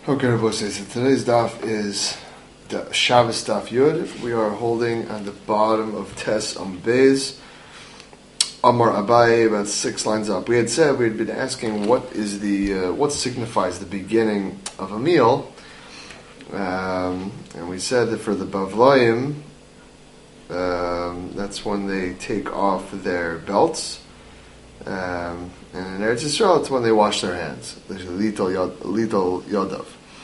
Okay, Rabbi says, so today's daf is the Shabbos daf Yud. We are holding on the bottom of Tes Beis. Amar Abaye, about 6 lines up. We had said, we had been asking what signifies the beginning of a meal. And we said that for the Bavlayim, that's when they take off their belts. And in Eretz Yisrael, it's when they wash their hands. Lital Yodav.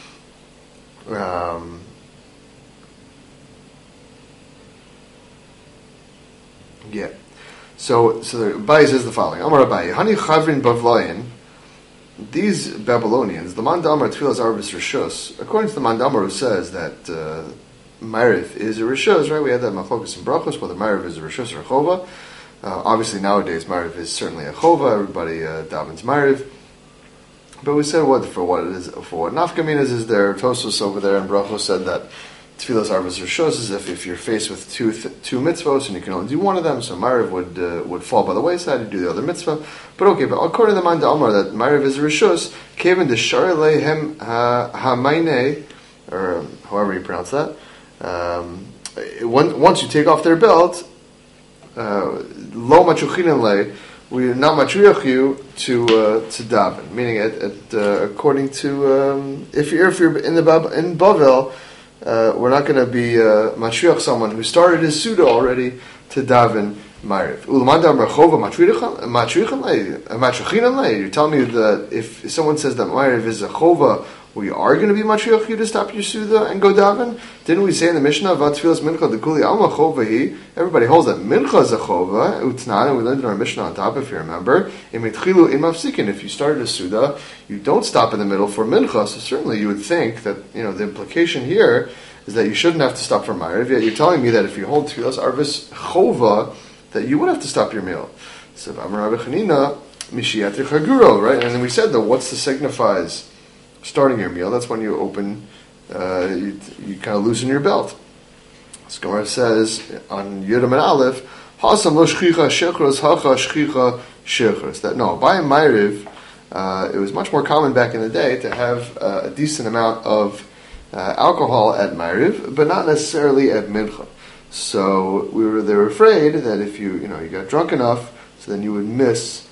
Yeah. So the Abaye says the following: Amar Abaye, Hani Chavrin Bavlayin. These Babylonians, the Mandamar Tfilas Arbis Rishus, according to the Mandamar who says that Ma'ariv is a Rishus, right? We had that Machlokas and Brachos, whether Ma'ariv is a Rishus or a Chova. Obviously nowadays Ma'ariv is certainly a Chova. Everybody davens Ma'ariv. But we said what it is, for what nafkaminas is there. Tosos over there and Brachos said that Tfilas Arbis Rishos is if you're faced with two mitzvos and you can only do one of them, so Ma'ariv would fall by the wayside and do the other mitzvah. But according to the Man Amar that Ma'ariv is a Rishos, Kevin the Shar Lehem Hamaine, or however you pronounce that. Once you take off their belt, Lo Machuchinan Le, we are not matriach you to daven. Meaning, according to if you're in Bavel, we're not going to be matriach someone who started his suda already to daven Ma'ariv. You're telling me that if someone says that Ma'ariv is a chova, we are going to be matriach you to stop your suda and go daven? Didn't we say in the Mishnah about tfilas mincha the kuli alma chova hi? Everybody holds that mincha is a chova utnan, and we learned in our Mishnah on top, if you remember. If you started a suda, you don't stop in the middle for mincha. So certainly you would think that the implication here is that you shouldn't have to stop for Ma'ariv. Yet you're telling me that if you hold tfilas arvis chova, that you would have to stop your meal. So Amar Rabbi Chanina mishiyatri chaguro, right? And then we said that what's the signifies starting your meal? That's when you open, you kind of loosen your belt. So Gemara says on Yudam and Aleph, Hasam lo shchicha shechros hacha shchicha shechros. That no, by Ma'ariv, it was much more common back in the day to have a decent amount of alcohol at Ma'ariv, but not necessarily at Mincha. So they were afraid that if you got drunk enough, so then you would miss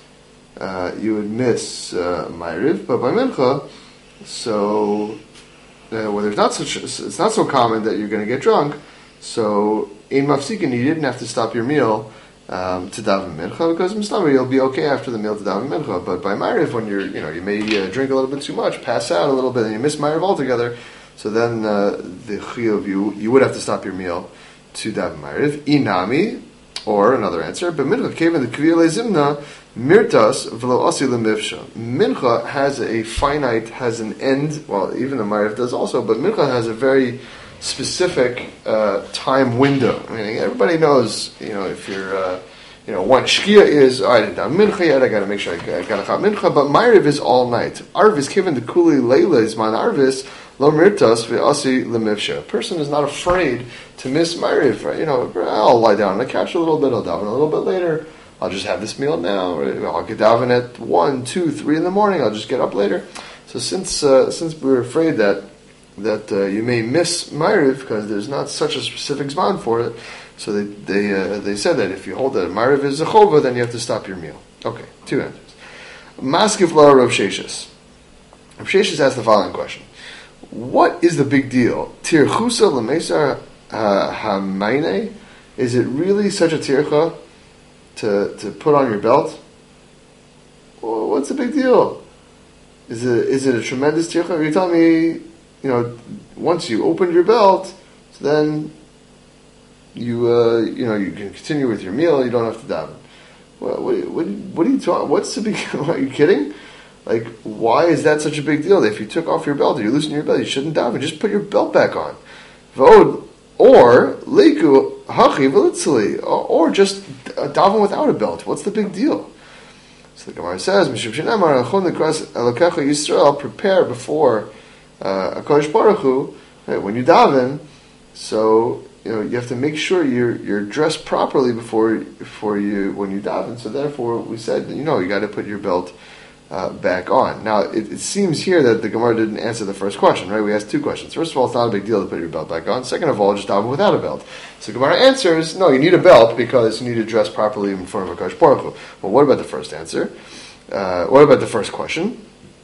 Ma'ariv, but by Mincha. So, where it's not so common that you're going to get drunk. So, in mafsikin, you didn't have to stop your meal to daven mincha, because you'll be okay after the meal to daven mincha. But by Ma'ariv, when you may drink a little bit too much, pass out a little bit, and you miss Ma'ariv altogether. So then the chiyuv you would have to stop your meal to daven Ma'ariv. Inami, or another answer, but mincha came in the kviyah lezimna. Mirtas v'lo asi lemivsha. Mincha has an end. Well, even the Ma'ariv does also, but Mincha has a very specific time window. I mean, everybody knows, if you're, when Shkia is, I didn't done Mincha yet, I got to make sure I got to chop Mincha, but Ma'ariv is all night. Arvis given the kuli leila is man Arvis lo mirtas v'asi lemivsha. A person is not afraid to miss Ma'ariv. Right? I'll lie down on the couch a little bit. I'll daven a little bit later. I'll just have this meal now. I'll get daven at 1, 2, 3 in the morning. I'll just get up later. So since we were afraid that you may miss Ma'ariv because there's not such a specific zman for it, so they said that if you hold that Ma'ariv is a chova, then you have to stop your meal. Okay, 2 answers. Maskiv la Rav Sheshes. Rav Sheshes asked the following question: what is the big deal? Tirchusa lemesar hamaine? Is it really such a tircha to put on your belt? Well, what's the big deal? Is it a tremendous tircha? You're telling me, once you opened your belt, so then you can continue with your meal. You don't have to daven. What are you talking? What's the big? Are you kidding? Like, why is that such a big deal? That if you took off your belt or you loosened your belt, you shouldn't daven. Just put your belt back on. Or leiku hachi v'litzli, or just daven without a belt. What's the big deal? So the Gemara says, "Mishum shenamar achon lekras elokecha Yisrael." Prepare before Hakadosh Baruch Hu, right, when you daven. So you have to make sure you're dressed properly before you when you daven. So therefore, we said you got to put your belt back on. Now, it seems here that the Gemara didn't answer the first question, right? We asked two questions. First of all, it's not a big deal to put your belt back on. Second of all, just daven without a belt. So Gemara answers, no, you need a belt because you need to dress properly in front of HaKadosh Baruch Hu. Well, what about the first answer? What about the first question?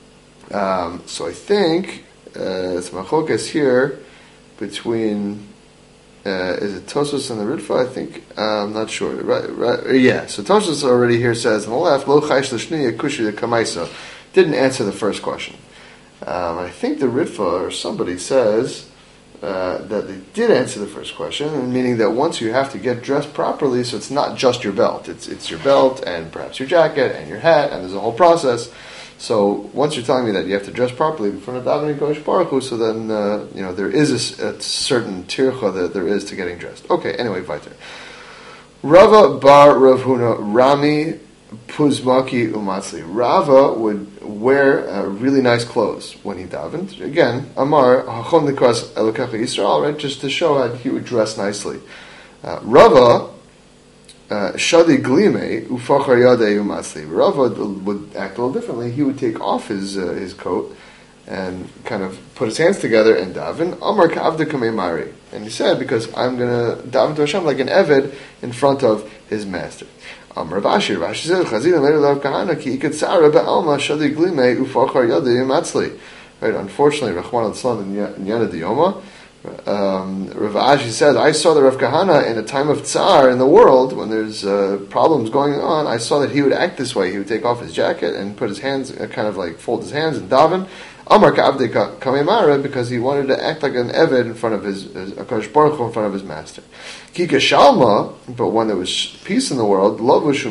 So I think it's Machokas here between is it Tosfos and the Ritva? I think I'm not sure. Right? Yeah. So Tosfos already here says on the left, Lo Chaysh L'Shniya Kushi Kamaisa, didn't answer the first question. I think the Ritva or somebody says that they did answer the first question, meaning that once you have to get dressed properly, so it's not just your belt, it's your belt and perhaps your jacket and your hat, and there's a whole process. So once you're telling me that you have to dress properly in front of davening Kodesh Baruch Hu, so then there is a certain tircha that there is to getting dressed. Okay, anyway, weiter. Rava bar Rav Huna Rami Puzmaki Umatzli. Rava would wear really nice clothes when he davened. Again, Amar Hachon Likras Elokecha Yisrael, right? Just to show how he would dress nicely. Rava Shadi Glime Ufachar Yadei Umatzli. Rava would act a little differently. He would take off his coat and kind of put his hands together and daven. Amar Ka'avda Kamei Mari. And he said, because I'm going to daven to Hashem like an Eved in front of his master. Amar Rashi said, Chazina Leir Lav Kahana Ki Ikatzara Ba'alma Shadi Glime Ufachar Yadei Umatzli. Right, unfortunately, Rachman al-Islam in Yana Diyoma, Rav Ashi said, I saw the Rav Kahana in a time of tsar in the world, when there's problems going on, I saw that he would act this way. He would take off his jacket and put his hands, kind of like fold his hands and daven. Amar Ka'avdei Kamei, because he wanted to act like an Eved in front of his HaKadosh Baruch Hu, in front of his master. Kika Shalma, but when there was peace in the world, Lavush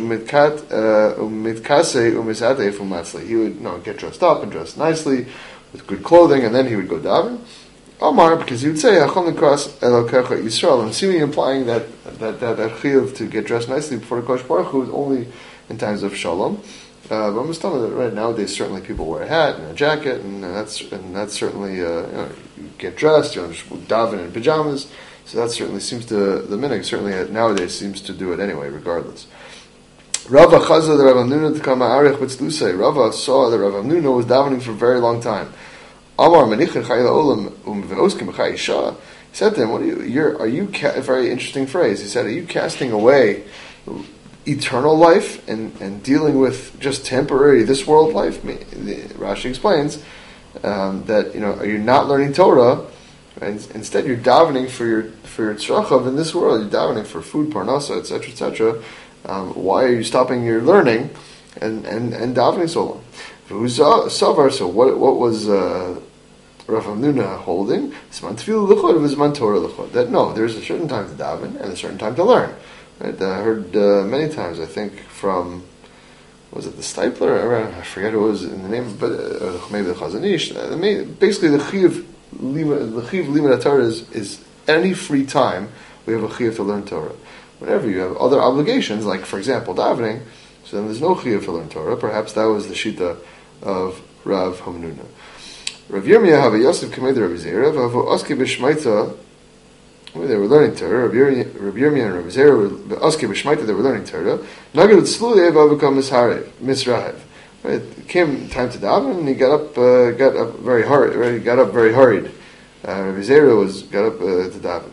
Umitkase Umisate Fumatzli. He would get dressed up and dress nicely with good clothing, and then he would go daven. Omar, because he would say, Achon Likras Elokecha Yisrael, and seemingly implying that chiyuv to get dressed nicely before the Kodesh Baruch Hu is only in times of shalom. But I'm just telling you that right nowadays certainly people wear a hat and a jacket, and that's certainly you get dressed, just daven in pajamas. So that certainly seems to the minhag certainly nowadays seems to do it anyway, regardless. Rava Chazah the Rav Hamnuna to come Arich B'Tzlusei. Rava saw that Rav Hamnuna was davening for a very long time. Amar Manichin Chayla Olam Ve'oskim B'Chayisha. He said to him, "What are you? A very interesting phrase." He said, "Are you casting away eternal life and dealing with just temporary this world life?" Rashi explains that are you not learning Torah? And instead, you're davening for your tzrachav in this world. You're davening for food, parnasa, etc., etc. Why are you stopping your learning and davening so long? Savar. So what was Rav Hamnuna holding? Zman tefillah l'chod of Zman Torah l'chod. That no, there's a certain time to daven and a certain time to learn. Right? I heard many times. I think from was it the Stipler? I forget who it was in the name, but maybe the Chazon Ish. Basically, the chiv limud Torah is any free time we have a chiv to learn Torah. Whenever you have other obligations, like for example davening, so then there's no chiv to learn Torah. Perhaps that was the shita of Rav Hamnuna. Rav Yirmiyah have a Yosef Kamei the Rav Zera, Vavu Oski B'Shmaita. They were learning Torah. Rav Yirmiyah and Rav Zera were Oski B'Shmaita. They were learning Torah. Nagad Tzlulev Avukam Misrahev. It came time to daven, and he got up very hurried. Right? He got up very hurried. Rav Zera got up to daven.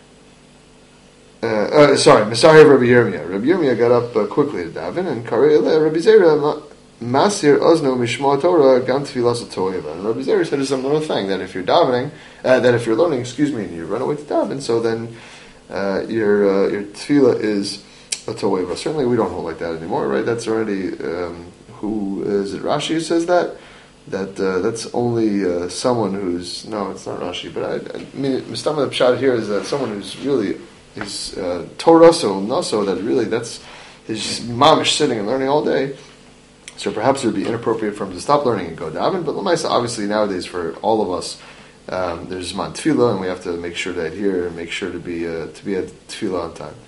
Misahev Rabbi Yirmiyah. Rabbi Yirmiyah got up quickly to daven, and Rabbi Zera Masir Ozno Mishma Torah Gam Tfilas Toeva. And Rabbi Zera said a similar thing, that if you're davening, that if you're learning, and you run away to daven, so then your tefillah is a toeva. Certainly, we don't hold like that anymore, right? That's already who is it? Rashi who says that. That's only someone who's no, it's not Rashi, but I mean, Mistama the Pshat here is that someone who's really is Torah so naso that really that's is just mamish sitting and learning all day. So perhaps it would be inappropriate for him to stop learning and go daven. But Lamaisa, obviously nowadays for all of us, there's Zman Tefillah, and we have to make sure to adhere and make sure to be at Tefillah on time.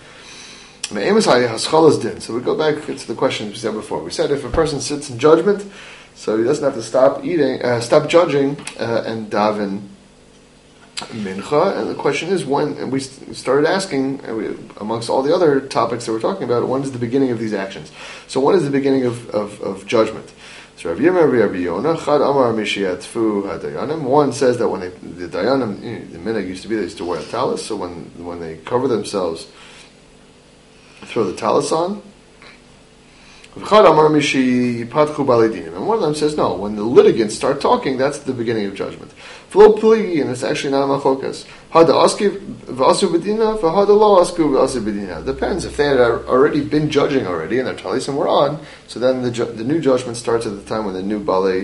So we go back to the questions we said before. We said if a person sits in judgment, so he doesn't have to stop judging, and daven mincha. And the question is when, and we started asking, amongst all the other topics that we're talking about, when is the beginning of these actions? So when is the beginning of judgment? So Rabbi Yirmiyah, Rabbi Yonah, Chad Amar Mishiatfu HaDayanim. One says that when the Dayanim, the minhag used to be, they used to wear a talis, so when they cover themselves, throw the talis on. And one of them says, no, when the litigants start talking, that's the beginning of judgment. And it's actually not a machokas. Depends. If they had already been judging already, and their talisim were on, so then the new judgment starts at the time when the new balei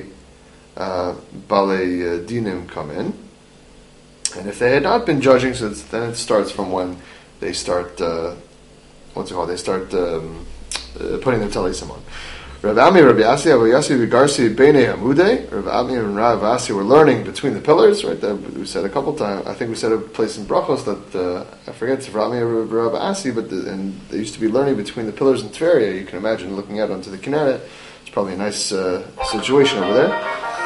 dinim come in. And if they had not been judging, so then it starts from when they start, they start putting their talisim on. Rav Ami, Rabbi Asi, Abu Yasi, Vigarsi, Beinei Hamudei. Rav Ami and Rav Asi were learning between the pillars, right? That we said a couple times. I think we said a place in Brachos that, I forget if Rav Ami or Rav Asi, and they used to be learning between the pillars in Tveria. You can imagine looking out onto the Kinneret. It's probably a nice situation over there.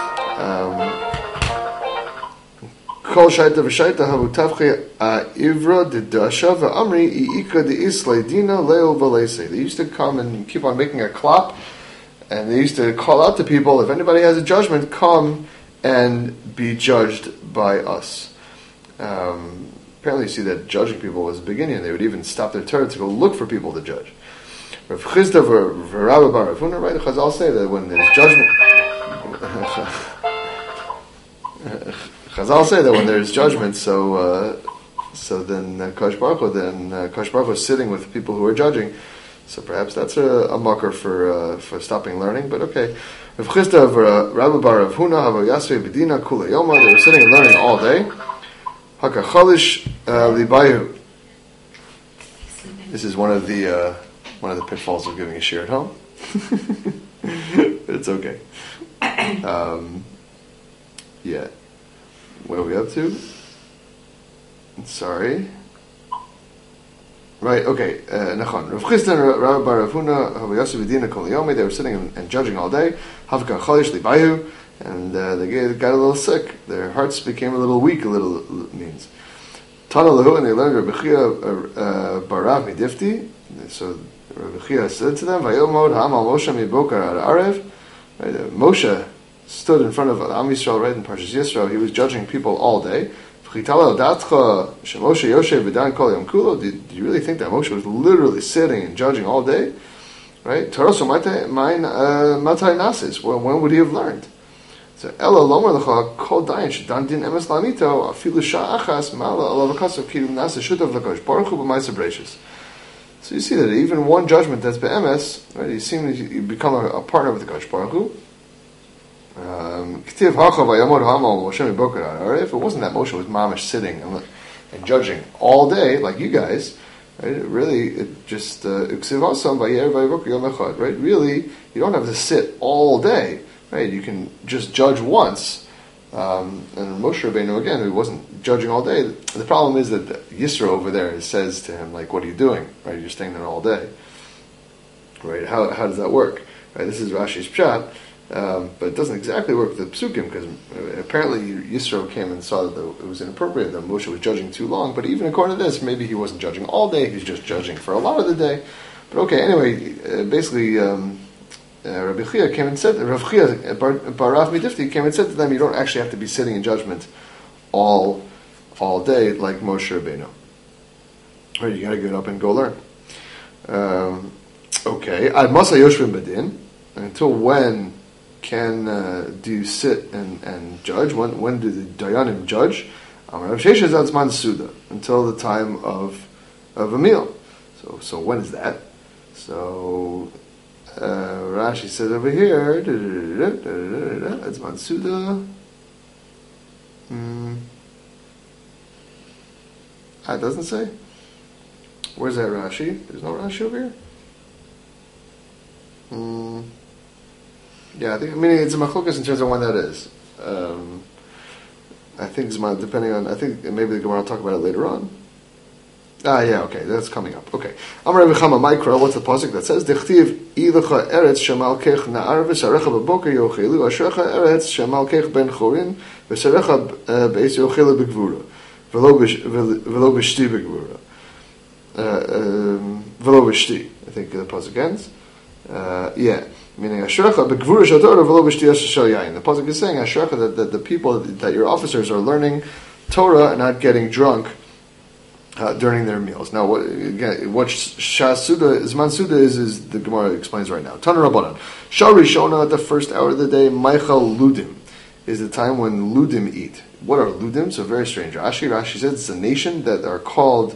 Kol shaita v'shaita havu tavche ivra dedasha v'amri i'ika de'islay dina leo v'leisei. They used to come and keep on making a klap, and they used to call out to people, if anybody has a judgment, come and be judged by us. Apparently you see that judging people was a beginning. They would even stop their turn to go look for people to judge. Rav Chisda v'Rabbi bar Rav Huna, right? The Chazal say that when there's judgment... Chazal say that when there's judgment, so then Kosh Baruch Hu is sitting with people who are judging. So perhaps that's a marker for stopping learning. But okay, Rav Chisda of Rabbi bar Rav Huna Hava Yasvei Bedina Kula Yoma. They were sitting and learning all day. Hakachalish Libayu. This is one of the pitfalls of giving a shir at home. But it's okay. Yeah. What are we up to? Sorry. Right, okay. Nachon. Rav Chisda and Rabbi bar Rav Huna Hava Yasvei Bedina Kula Yoma. They were sitting and judging all day. Hakachalish Libayu. And they got a little sick. Their hearts became a little weak, means. Tana lahu, and they learned Rabbi Chia barav midifti. So Rabbi Chia said to them, Vayomod ha'amal Moshe mibokar ad arev. Moshe stood in front of Am Yisrael, right, in Parshas Yisrael. He was judging people all day. Did you really think that Moshe was literally sitting and judging all day? Right? When would he have learned? So Ella Lomer Lecha Kol Dayan Shedan Din Emes Lamito Afilu Sha'achas Mala Alavakasav Kirim Nasa Shutav Lakosh Baruch Hu B'Maisa Bereishis. So you see that even one judgment that's be'emes, right? You become a partner with the Kosh Baruch Hu. K'tiv Hacha Vayamod Hamal Moshe Miboker Ha'areh. If it wasn't that Moshe was mamish sitting and judging all day like you guys, right? It just K'tiv Hasam Vayer Vayiboker Yom Echad. Right? Really, you don't have to sit all day. Right, you can just judge once, and Moshe Rabbeinu again, who wasn't judging all day. The problem is that Yisro over there says to him, like, "What are you doing? Right, you're staying there all day." Right? How does that work? Right, this is Rashi's pshat, but it doesn't exactly work with the psukim because apparently Yisro came and saw that it was inappropriate that Moshe was judging too long. But even according to this, maybe he wasn't judging all day; he was just judging for a lot of the day. But okay, anyway, basically. Rabbi Chia came and said, Rav Chia barav midifti came and said to them, you don't actually have to be sitting in judgment all day like Moshe Rabbeinu. Right, you got to get up and go learn. Okay, ad masa yoshvim bedin. Until when do you sit and judge? When do the dayanim judge? Rav Sheshes atzman suda, until the time of a meal. So when is that? So. Rashi says over here, it's Mansuda. It doesn't say. Where's that Rashi? There's no Rashi over here. Yeah, meaning it's a machlokas in terms of when that is. I think it's depending on. I think maybe the Gemara will talk about it later on. Yeah, okay, that's coming up. Okay. Amar Rabbi Chama Mikra, what's the pasuk that says? Dechtiv ilecha eretz shemal kech na'ar v'sarecha b'boker yochelu, asherecha eretz shemal kech ben chorin, v'sarecha be'ez yochelu b'gvura, v'lo b'shti b'gvura. V'lo b'shti, I think the pasuk ends. Yeah. Meaning, the pasuk is saying that the people, that your officers are learning Torah and not getting drunk during their meals. Now, what Shas Suda, Zman Suda is the Gemara explains right now. Tana Rabbanan. Shah Rishona, the first hour of the day, Maichal Ludim, is the time when Ludim eat. What are Ludim? So very strange. Rashi says it's a nation that are called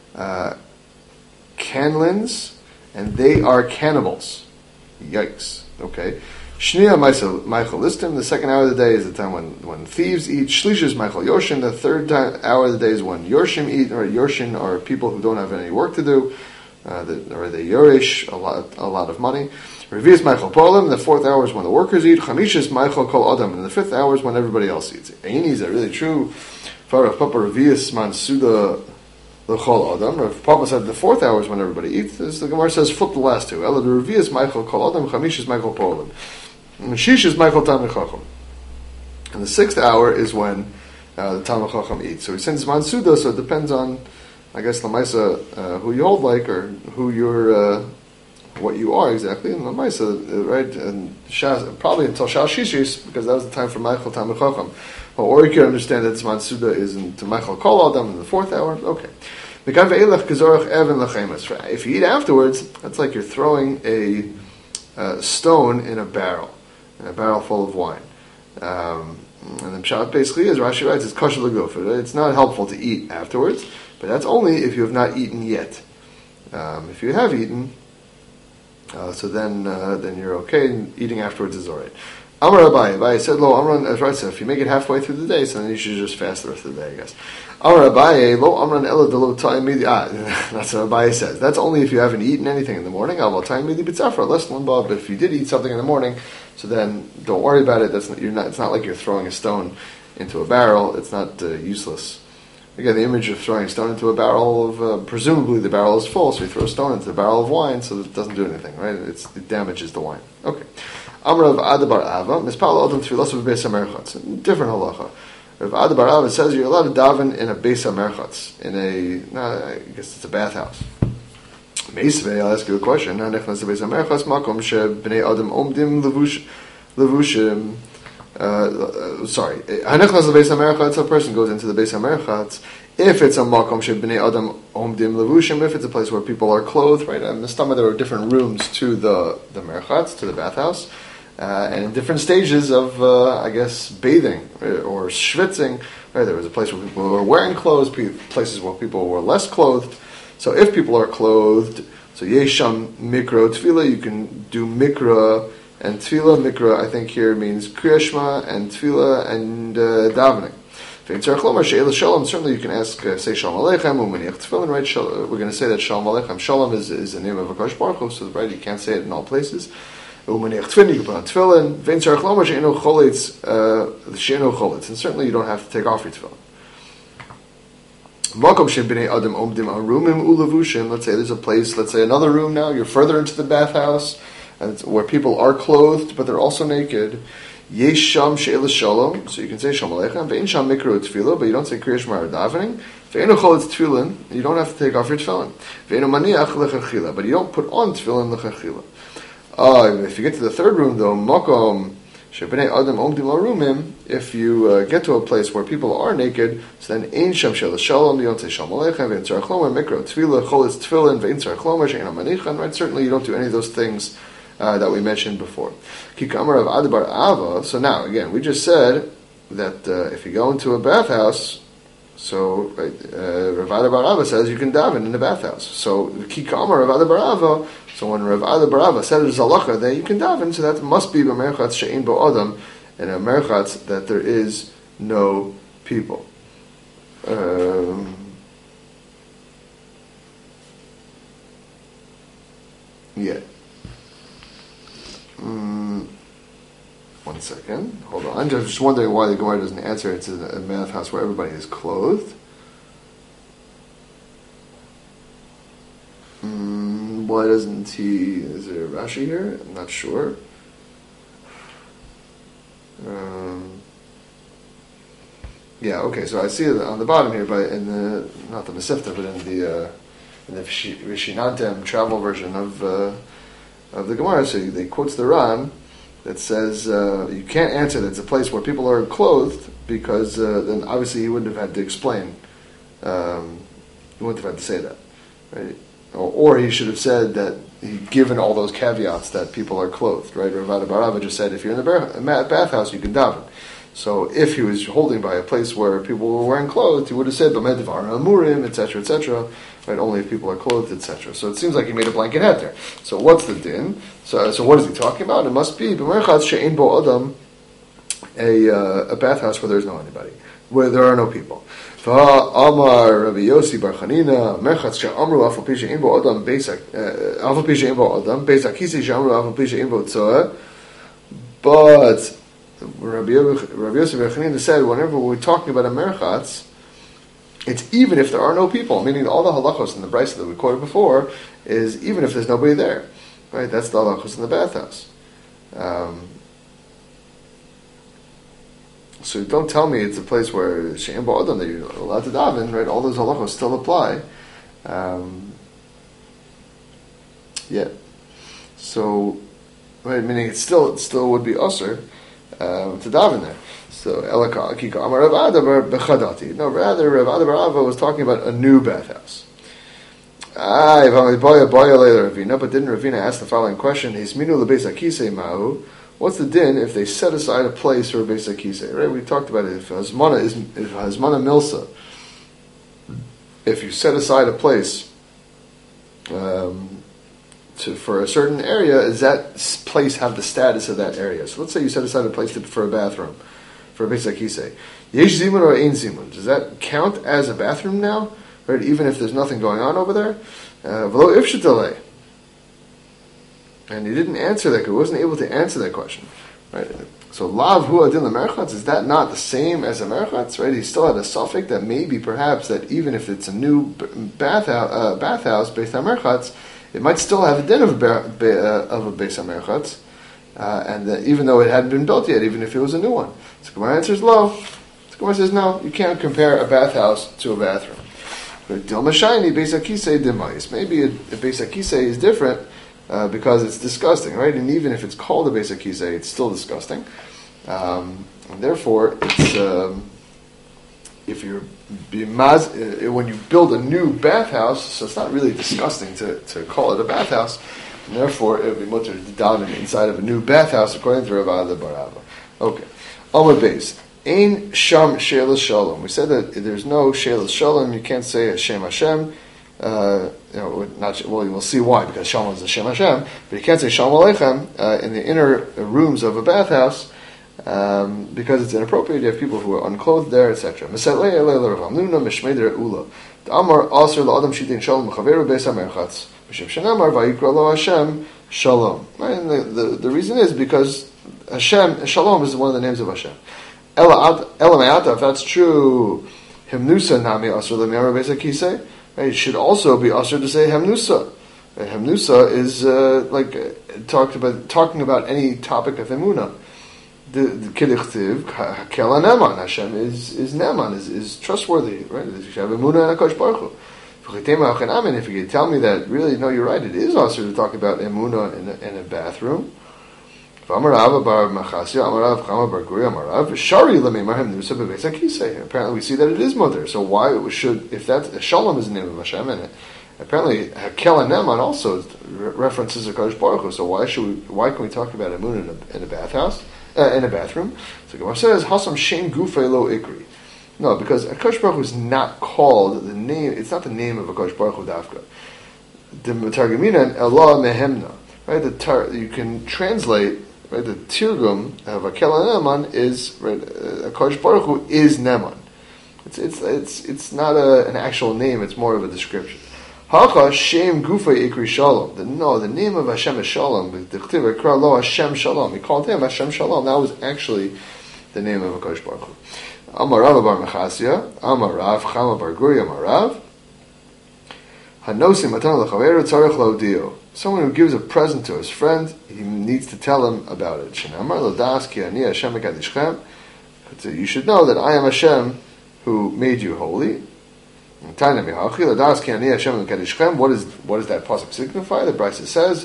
Canlins, and they are cannibals. Yikes. Okay. Shnia Michael Listim, the second hour of the day is the time when thieves eat. Shlish is Michael Yorshin, the third hour of the day is when Yorshim eat, or Yorshin are people who don't have any work to do, or they Yorish, a lot of money. Revius Michael Polim, the fourth hour is when the workers eat. Chamish is Michael Kol Adam, and the fifth hour is when everybody else eats. Aini, is that really true? Farach Papa Revius Man Suda the Chol Adam. Rav Papa said the fourth hour is when everybody eats. The Gemara says flip the last two. Ela the Revius Michael Kol Adam, Chamish is Michael Polim. And Shish is Michael Talmid Chacham. And the sixth hour is when the Talmid Chacham eats. So he sends Zman Suda, so it depends on, I guess, Lamaisa, who you hold like, or who you're, what you are exactly. And Lamaisa, right, and Shas, probably until Shas Shishis, because that was the time for Michael Talmid Chacham. Or you can understand that Zman Suda is to Michael Kol Adam in the fourth hour. Okay. If you eat afterwards, that's like you're throwing a stone in a barrel full of wine. And the pshat basically is, Rashi writes, it's kosher l'gofer. It's not helpful to eat afterwards, but that's only if you have not eaten yet. If you have eaten, so then you're okay, and eating afterwards is alright. Amar Abaye said, "Lo Amran." Right, so if you make it halfway through the day, so then you should just fast the rest of the day, I guess. Amar Abaye, Lo Amran Ela Delo Ta'imidi. That's what Abaye says. That's only if you haven't eaten anything in the morning. Aval Ta'imidi B'tzafra less limba. But if you did eat something in the morning, so then don't worry about it. It's not like you're throwing a stone into a barrel. It's not useless. Again, the image of throwing a stone into a barrel of presumably the barrel is full, so you throw a stone into the barrel of wine, so it doesn't do anything, right? It damages the wine. Okay. Amar Rav Adabar Ava, Mispal Odom Tfilas of Beis HaMerchatz. Different halacha. Rav Adabar Ava says you're allowed to daven in a Beis HaMerchatz, I guess it's a bathhouse. Meisvei, I'll ask you a question. Hanechnas Beis HaMerchatz makom shebnei Adam omdim levushim. Hanechnas Beis HaMerchatz, a person goes into the Beis HaMerchatz if it's a makom shebnei Adam omdim levushim, if it's a place where people are clothed, right? In the stomach there are different rooms to the merchatz, to the bathhouse. And in different stages of, I guess, bathing or schwitzing, right? There was a place where people were wearing clothes, places where people were less clothed. So if people are clothed, so yesham mikra tefillah, you can do mikra and tefillah. Mikra, I think here means kriyashma and tefillah and davening. Certainly you can ask, say Shalom Aleichem, right? We're going to say that Shalom Aleichem. Shalom is the name of HaKadosh Baruch Hu, so right, you can't say it in all places. You can put on tefillin. And certainly you don't have to take off your tefillin. Let's say there's a place, let's say another room now, you're further into the bathhouse, and where people are clothed, but they're also naked. Yesh sham she'elas shalom, so you can say Shalom Aleichem. Ve'in sham mikra tefillah, but you don't say Kriya Shema or davening. Ve'enu choletz tefillin, you don't have to take off your tefillin. Ve'enu maniach lechachila, but you don't put on tefillin lechachila. If you get to the third room, though, makom shebnei adam omdim arumim, if you get to a place where people are naked, so then ein sham she'elas shalom, you don't say Shalom Aleichem. Ve'in tzarech lomer mikra tefillah, choletz tefillin, ve'in tzarech lomer she'enu manichan, right? Certainly you don't do any of those things that we mentioned before. Kikamar of Adabar Ava. So now, again, we just said that if you go into a bathhouse, so right, Rav Adabar Ava says you can daven in the bathhouse. So Kikamar of Adabar Ava. So when Rav Adabar Ava said there's halacha that you can daven, so that must be b'merchatz she'ein bo adam, and a merchatz that there is no people. Yeah. One second. Hold on. I'm just wondering why the Gemara doesn't answer. It's a math house where everybody is clothed. Why doesn't he... Is there a Rashi here? I'm not sure. Yeah, okay. So I see it on the bottom here, but in the... Not the Mesivta, but in the Vishinanthem travel version of of the Gemara. So they quotes the Ran that says you can't answer that it's a place where people are clothed, because then obviously he wouldn't have had to explain. He wouldn't have had to say that, right? Or he should have said that given all those caveats that people are clothed, right? Rav Barava just said if you're in the bathhouse you can daven. So if he was holding by a place where people were wearing clothes, he would have said b'med devar amurim, etc., etc. Right? Only if people are clothed, etc. So it seems like he made a blanket hat there. So what's the din? So what is he talking about? It must be b'merchatz she'ein bo adam, a bathhouse where there's no anybody, where there are no people. Amar Rabbi Yossi Bar Chanina merchatz she'amru afal pi she'ein bo adam afal pi she'ein bo adam beis hakisei she'amru afal pi she'ein bo tzoah. But Rabbi Yossi Bar Chanina said, whenever we're talking about a merchatz, it's even if there are no people, meaning all the halachos in the brisa that we quoted before is even if there's nobody there, right? That's the halachos in the bathhouse. So don't tell me it's a place where she'em ba'adam that you're allowed to daven, right? All those halachos still apply. So, right, meaning it still would be usher to daven there. So Elaka Akika Amar Rav Adabar Bechadati. No, rather Rav Adabar was talking about a new bathhouse. But didn't Ravina ask the following question? Hisminu lebeis hakisei mahu. What's the din if they set aside a place for a beis hakisei? Right, we talked about it. If hazmana milsa, if you set aside a place for a certain area, does that place have the status of that area? So let's say you set aside a place for a bathroom, for a beis hakisei. Yesh zimun or ein zimun? Does that count as a bathroom now? Right, even if there's nothing going on over there? V'lo ifshetalei. And he didn't answer that, he wasn't able to answer that question. Right? So lav hu adin lemerchatz, is that not the same as a merchatz? Right? He still had a suffix that maybe perhaps that even if it's a new bathhouse based on merchatz, it might still have a din of a beis hamerchatz, and that even though it hadn't been built yet, even if it was a new one. So Gemara answers lo. So Gemara says no, you can't compare a bathhouse to a bathroom. But dilma shayni beis hakisei demais. Maybe a beis hakisei is different because it's disgusting, right? And even if it's called a beis hakisei, it's still disgusting. And therefore, it's if you're when you build a new bathhouse, so it's not really disgusting to call it a bathhouse, and therefore it would be mutter to daven inside of a new bathhouse according to Rav Ada Bar Ava. Okay, Amar Beis Ein Sham Sheila Shalom. We said that there's no Sheila Shalom. You can't say Hashem Hashem. We'll see why, because Shalom is Hashem Hashem, but you can't say Shalom Aleichem in the inner rooms of a bathhouse. Because it's inappropriate. You have people who are unclothed there, etc. And the reason is because Hashem, Shalom is one of the names of Hashem. If that's true, Himnusa nami asur l'miyara beis hakisei. It should also be asur to say Himnusa. Himnusa is talking about any topic of emunah. The Kidduchtiv Hakel Neman, Hashem is Neman, is trustworthy, right? You have emunah and Hakadosh Baruch Hu. If you could tell me that really, no, you're right, it is also to talk about emunah in a bathroom. Apparently, we see that it is mother. So why should, if that Shalom is the name of Hashem, and apparently Hakel Neman also references Hakadosh Baruch Hu. So why can we talk about emunah in a bathhouse? In a bathroom. So Gemara says, Hasam Shem Gufei Lo Ikri. No, because Hakadosh Baruch Hu is not called the name, it's not the name of Hakadosh Baruch Hu Dafka. The Targumina Elah Mehemna. Right? You can translate, right, the Tirgum of Hakel Neman is, right, Hakadosh Baruch Hu is Neman. It's not an actual name, it's more of a description. Hacha Shem Gufei Ikri Shalom. The name of Hashem is Shalom. The Chtiv Ikra Lo Hashem Shalom. He called him Hashem Shalom. That was actually the name of Hakadosh Baruch Hu. Amar Rav Bar Mechasya, Amar Rav Chama Bar Guri, Amar Rav. Hanosi Matan L'Chaveru Tzarech Lo Dio. Someone who gives a present to his friend, he needs to tell him about it. Shenamar L'Das Ki Ani Hashem Mekadishchem. You should know that I am Hashem who made you holy. What does that pasuk signify? The Brisa says,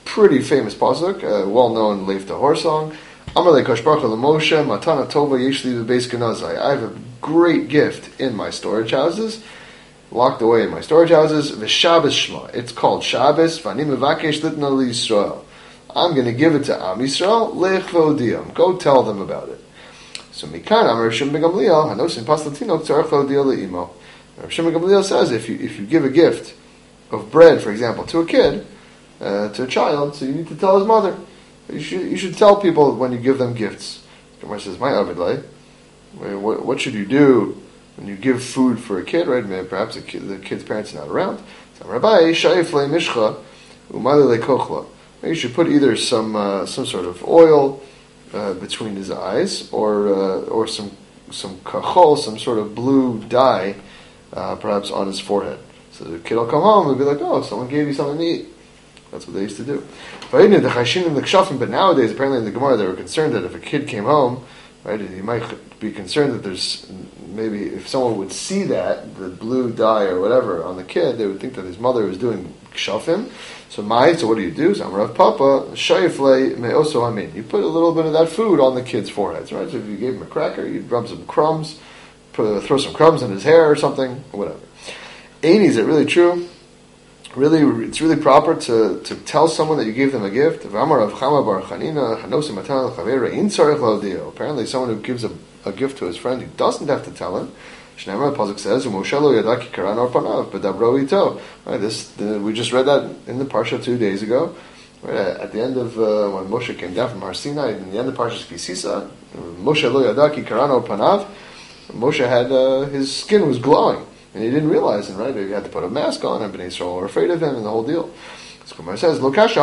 pretty famous pasuk, well-known Leif Tahor song. Amalei Kosh Baruch Hu Moshe Matana Tova Yeshli Beis Ganazai. I have a great gift in my storage houses, locked away in my storage houses. V'Shabbos Shema. It's called Shabbos. V'ani Mevakesh Litna Yisrael. I'm going to give it to Am Yisrael. Lech v'odiyam. Go tell them about it. So Mikan Amar Shimon ben Gamliel Hanosin Paslatino Tzarech L'Odiyah Le'imo. Shimon ben Gamliel says if you give a gift of bread, for example, to a kid, to a child, so you need to tell his mother. You should tell people when you give them gifts. Gemara says, "My Avidlai, what should you do when you give food for a kid? Right? Maybe perhaps the kid's parents are not around. Rabbi Shaif Le Mishcha Umali Le Kochla. You should put either some sort of oil between his eyes, or some kachol, some sort of blue dye, perhaps on his forehead. So the kid will come home and be like, "Oh, someone gave you something to eat." That's what they used to do. But nowadays, apparently in the Gemara, they were concerned that if a kid came home, right, you might be concerned that there's maybe if someone would see that the blue dye or whatever on the kid, they would think that his mother was doing kshafim. So what do you do? So Amarav Papa shayifle me'oso hamin. You put a little bit of that food on the kid's foreheads, right? So if you gave him a cracker, you'd rub some crumbs, throw some crumbs in his hair or something, or whatever. Aini, is it really true? Really, it's really proper to tell someone that you gave them a gift. Apparently, someone who gives a gift to his friend, he doesn't have to tell him. Shnei Pasuk says, right, we just read that in the Parsha 2 days ago. Right, at the end of when Moshe came down from Har Sinai, in the end of Parsha Kisisa, Moshe lo yadaki karano panav. Moshe had his skin was glowing. And he didn't realize it, right? He had to put a mask on, and Bnei Yisrael were afraid of him, and the whole deal. So Gemara says,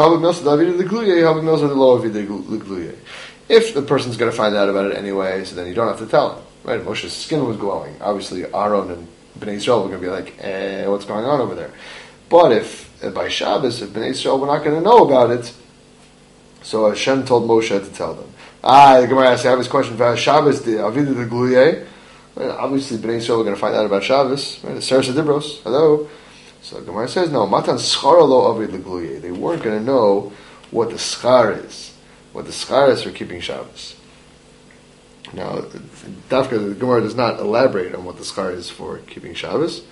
if the person's going to find out about it anyway, so then you don't have to tell him, right? Moshe's skin was glowing. Obviously, Aaron and Bnei Yisrael were going to be like, what's going on over there? But if by Shabbos, if Bnei Yisrael were not going to know about it, so Hashem told Moshe to tell them. The Gemara asks, I have this question for Shabbos, the Avidah the Gluyeh. Obviously, Bnei Yisrael are going to find out about Shabbos. Right? The Seres Adibros. Hello. So Gemara says, no. Matan schar lo avid legluye. They weren't going to know what the schar is. What the schar is for keeping Shabbos. Now, Dafka, the Gemara does not elaborate on what the schar is for keeping Shabbos.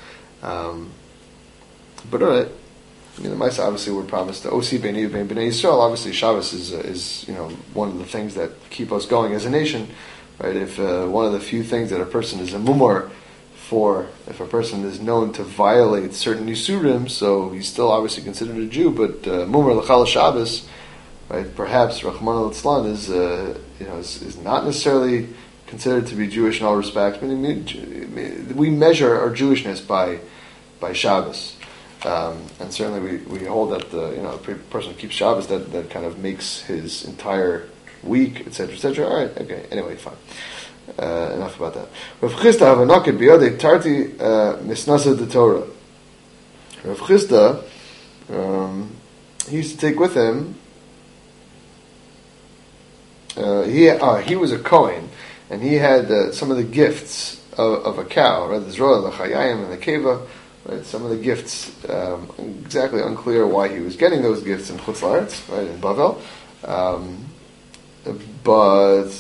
But alright. The Maisa obviously were promised to Osi Bnei Yisrael. Obviously, Shabbos is one of the things that keep us going as a nation. Right, if one of the few things that a person is a mumar for, if a person is known to violate certain Yisurim, so he's still obviously considered a Jew, but mumar l'chal Shabbos, right? Perhaps Rahman al-Islam is not necessarily considered to be Jewish in all respects. We measure our Jewishness by Shabbos, and certainly we hold that the person who keeps Shabbos that kind of makes his entire week, etc., etc. All right, okay. Anyway, fine. Enough about that. Rav Chisda have a naked biyadei tarti misnasa de Torah. Rav Chisda, he used to take with him. He was a Kohen, and he had some of the gifts of a cow, right? The zroa, the chayayim, and the keva. Right? Some of the gifts, exactly unclear why he was getting those gifts in Chutz La'aretz, right, in Bavel. But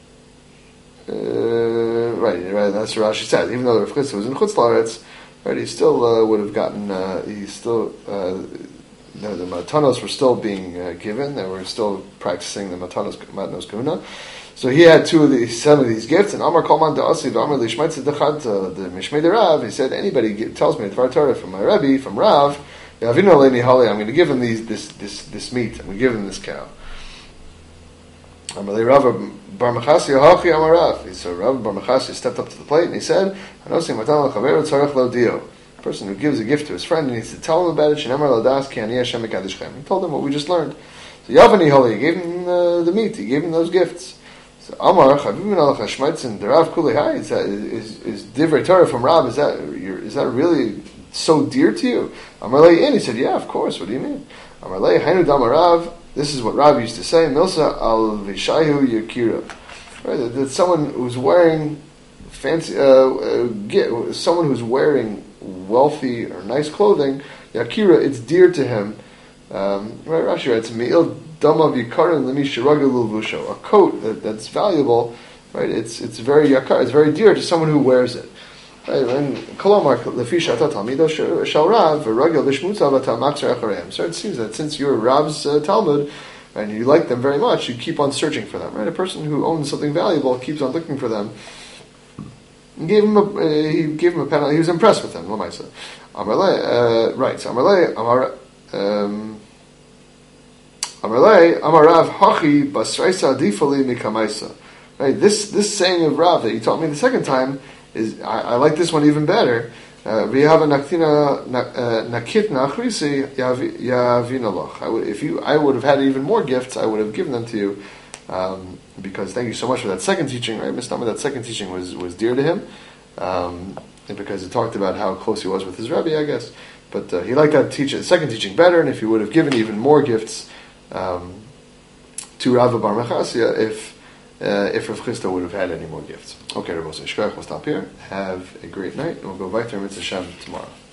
right, that's what Rashi said. Even though the Rav Chisda was in Chutz La'aretz, right, he still would have gotten. The matanos were still being given. They were still practicing the matanos kahuna. So he had some of these gifts. And Amar Kalman Da'asi Amar Lishmaitz Dechad the Mishmei de Rav. He said, anybody tells me a Dvar Torah from my Rebbe, from Rav, I'm going to give him this meat. I'm going to give him this cow. Amalei Rav Bar Machasya Hachi Amar Rav. So Rav Bar Machasya stepped up to the plate and he said, "Anosim Matan L'Chaver Tzarech Lo Dio." A person who gives a gift to his friend needs to tell him about it. Shenamar Ladas Ki Ani Hashem Mekadoshchem. He told him what we just learned. So Yavani Holi, he gave him the meat. He gave him those gifts. So Amar Chavivin Alach Hashmaitzin Derav Kulei Hai. Is Divrei Torah from Rav? Is that really so dear to you? Amar Lei In. He said, yeah, of course. What do you mean? Amar Lei Hainu Damar Rav. This is what Rav used to say, Milsa al Vishayu Yakira. Right, that someone who's wearing fancy, someone who's wearing wealthy or nice clothing, Yakira, it's dear to him Right, Rashi writes, "Me'il dama v'yikarim lemi shiragel luvusho." A coat that's valuable, right? It's very yakar, it's very dear to someone who wears it. Right, and kolomar lefisha tatamido shel Rav v'ragel lishmutza v'tamakzer echareim. So it seems that since you're Rav's Talmud, right, and you like them very much, you keep on searching for them. Right, a person who owns something valuable keeps on looking for them. He gave him a penalty. He was impressed with them. Lamaisa, Amarle, right? So Amarle, Amarav Hachi Basraisa Difali Mikamaisa. Right, this saying of Rav that you taught me the second time is I like this one even better. V'yava naktina nakitna achrisi yavinaloch. If I would have had even more gifts, I would have given them to you. Because thank you so much for that second teaching, right? Mistama, that second teaching was dear to him, and because it talked about how close he was with his Rebbe, I guess. But he liked that second teaching better, and if he would have given even more gifts to Rava Bar Mechasia, if Rav Chisda would have had any more gifts. Okay, Rabbi Shkoyach, we'll stop here. Have a great night, and we'll go back to Mitzvah Shem tomorrow.